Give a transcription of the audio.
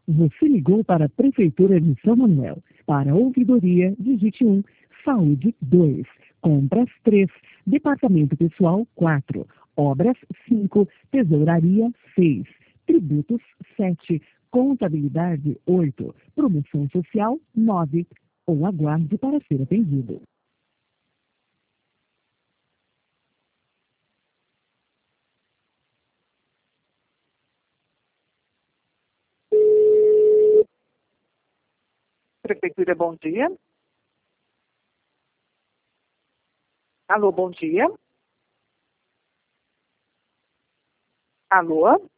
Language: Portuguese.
Você ligou para a Prefeitura de São Manuel. Para ouvidoria, digite 1. Saúde, 2. Compras, 3. Departamento Pessoal, 4. Obras, 5. Tesouraria, 6. Tributos, 7. Contabilidade, 8. Promoção Social, 9. Ou aguarde para ser atendido. Prefeitura, bom dia. Alô, bom dia. Alô?